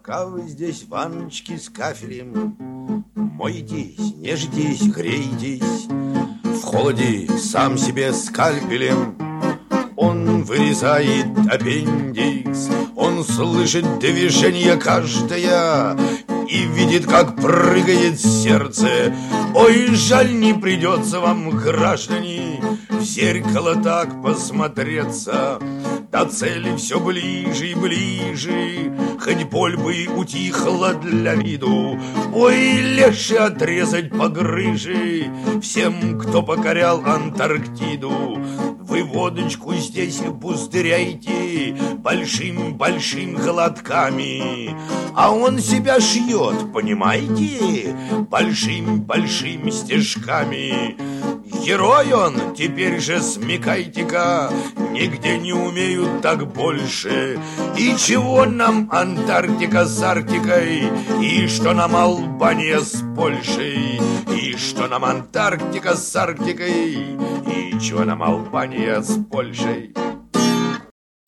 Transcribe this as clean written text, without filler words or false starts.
Пока вы здесь, ванночки с кафелем, моетесь, нежитесь, греетесь, в холоде сам себе скальпелем он вырезает аппендикс. Он слышит движение каждое и видит, как прыгает сердце. Ой, жаль, не придется вам, граждане, в зеркало так посмотреться. До цели все ближе и ближе, хоть боль бы утихла для виду. Ой, легче отрезать погрыжи всем, кто покорял Антарктиду. Вы водочку здесь пузыряете большим-большим глотками, а он себя шьет, понимаете, большим-большим стежками. Герой он, теперь же смекайте-ка, нигде не умеют так больше. И чего нам Антарктика с Арктикой, и что нам Албания с Польшей, и что нам Антарктика с Арктикой, и чего нам Албания с Польшей.